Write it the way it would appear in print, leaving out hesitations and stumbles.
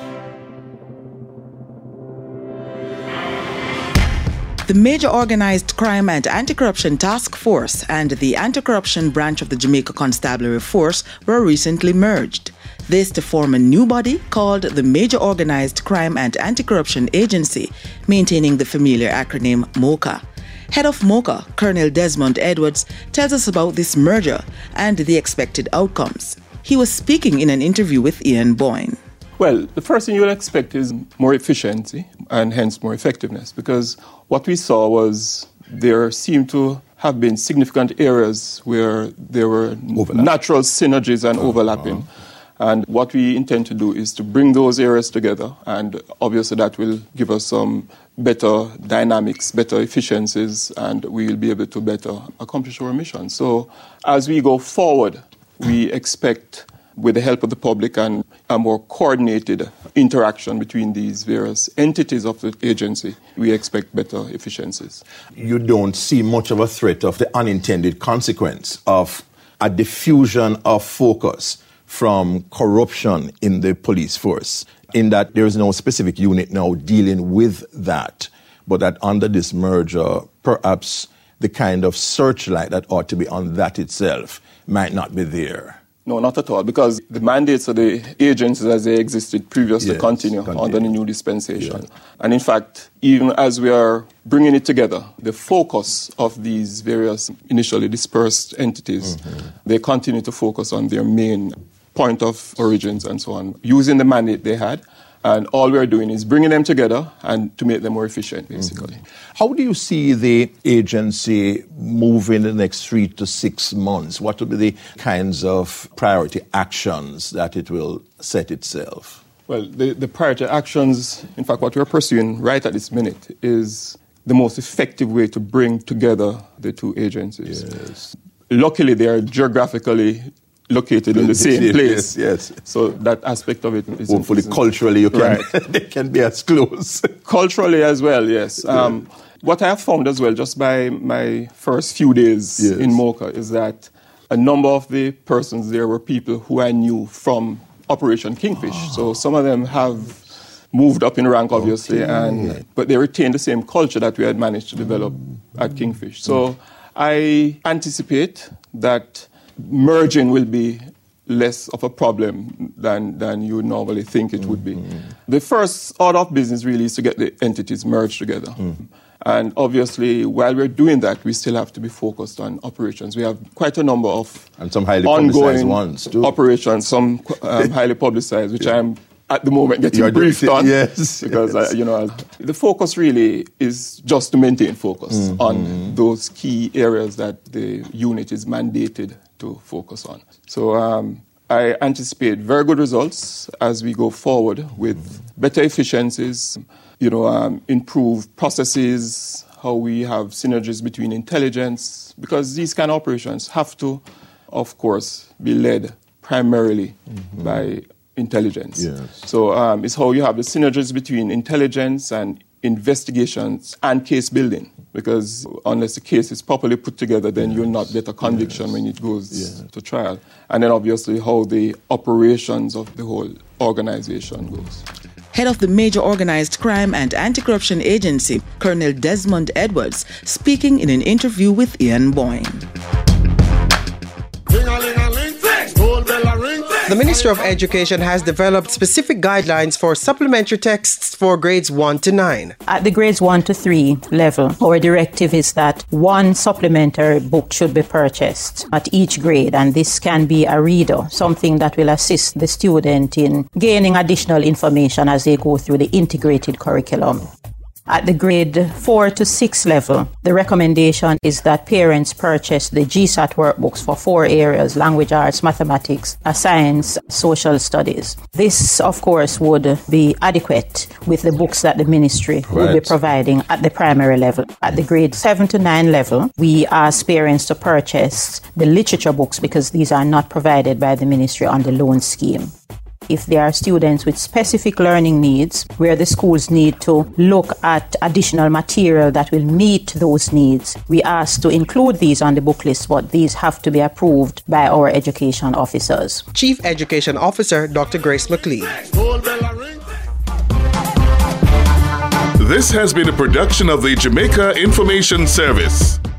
The Major Organized Crime and Anti-Corruption Task Force and the Anti-Corruption Branch of the Jamaica Constabulary Force were recently merged. This to form a new body called the Major Organized Crime and Anti-Corruption Agency, maintaining the familiar acronym MOCA. Head of MOCA, Colonel Desmond Edwards, tells us about this merger and the expected outcomes. He was speaking in an interview with Ian Boyne. Well, the first thing you will expect is more efficiency and hence more effectiveness, because what we saw was there seemed to have been significant areas where there were natural synergies and overlapping. And what we intend to do is to bring those areas together, and obviously that will give us some better dynamics, better efficiencies, and we will be able to better accomplish our mission. So as we go forward, we expect, with the help of the public and a more coordinated interaction between these various entities of the agency, we expect better efficiencies. You don't see much of a threat of the unintended consequence of a diffusion of focus from corruption in the police force, in that there is no specific unit now dealing with that, but that under this merger, perhaps the kind of searchlight that ought to be on that itself might not be there. No, not at all, because the mandates of the agencies as they existed previously continue under the new dispensation. Yeah. And in fact, even as we are bringing it together, the focus of these various initially dispersed entities, they continue to focus on their main point of origins and so on, using the mandate they had. And all we're doing is bringing them together and to make them more efficient, basically. How do you see the agency move in the next 3 to 6 months? What will be the kinds of priority actions that it will set itself? Well, the priority actions, in fact, what we're pursuing right at this minute is the most effective way to bring together the two agencies. Yes. Luckily, they are geographically located in the same place. Yes. So that aspect of it is... Hopefully culturally they can be as close. Culturally as well, yes. What I have found as well, just by my first few days in MOCA, is that a number of the persons there were people who I knew from Operation Kingfish. So some of them have moved up in rank, obviously, but they retained the same culture that we had managed to develop at Kingfish. So I anticipate that merging will be less of a problem than you would normally think it would be. The first order of business really is to get the entities merged together. And obviously, while we're doing that, we still have to be focused on operations. We have quite a number of and some highly publicized ones too. Operations, some highly publicized, which I'm at the moment getting briefed on. Yes. Because, the focus really is just to maintain focus on those key areas that the unit is mandated to focus on. So I anticipate very good results as we go forward with better efficiencies, improved processes, how we have synergies between intelligence, because these kind of operations have to, of course, be led primarily by intelligence. Yes. So it's how you have the synergies between intelligence and investigations and case building, because unless the case is properly put together, then you'll not get a conviction when it goes to trial. And then obviously how the operations of the whole organization goes. Head of the Major Organized Crime and Anti-Corruption Agency, Colonel Desmond Edwards, speaking in an interview with Ian Boyne. The Ministry of Education has developed specific guidelines for supplementary texts for grades 1 to 9. At the grades 1 to 3 level, our directive is that one supplementary book should be purchased at each grade, and this can be a reader, something that will assist the student in gaining additional information as they go through the integrated curriculum. At the grade 4 to 6 level, the recommendation is that parents purchase the GSAT workbooks for 4 areas: language arts, mathematics, science, social studies. This, of course, would be adequate with the books that the ministry will be providing at the primary level. At the grade 7 to 9 level, we ask parents to purchase the literature books because these are not provided by the ministry on the loan scheme. If there are students with specific learning needs where the schools need to look at additional material that will meet those needs, we ask to include these on the book list, but these have to be approved by our education officers. Chief Education Officer Dr. Grace McLean. This has been a production of the Jamaica Information Service.